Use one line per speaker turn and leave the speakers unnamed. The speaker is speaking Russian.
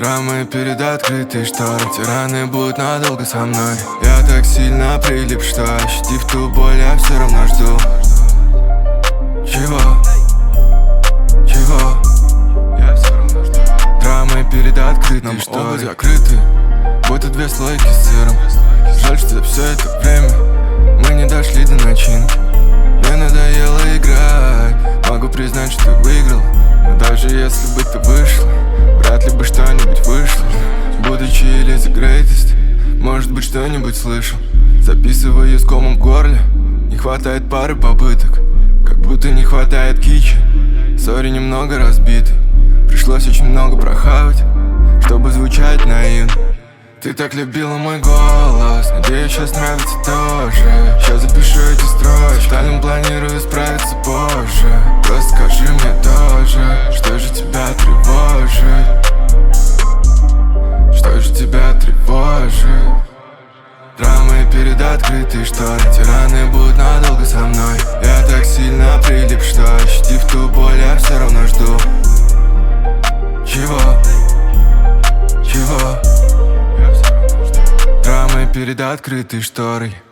Драмы перед открытой шторой. Тираны будут надолго со мной. Я так сильно прилип, что ощутив ту боль, я все равно жду. Чего? Я все равно жду. Драмы перед открытой шторой. Оба закрыты, будто две слойки с сыром. Жаль, что за все это время мы не дошли до начинки. Мне надоело играть. Могу признать, что ты выиграл, но даже если бы ты вышла, вряд ли бы что-нибудь вышло. Будучи или the greatest, может быть, что-нибудь слышал. Записываю с комом в горле. Не хватает пары попыток, как будто не хватает кичи. Сори, немного разбитый. Пришлось очень много прохавать, чтобы звучать наивно. Ты так любила мой голос, надеюсь, сейчас нравится тоже. Сейчас запишу эти строчки, в деталям планирую справиться позже. Просто скажи мне тоже, что же тебя тревожит? Что же тебя тревожит? Драмы перед открытой шторой. Тираны будут надолго со мной. Я так сильно прилип, что ощутив ту боль, я все равно жду. Чего? Драмы перед открытой шторой.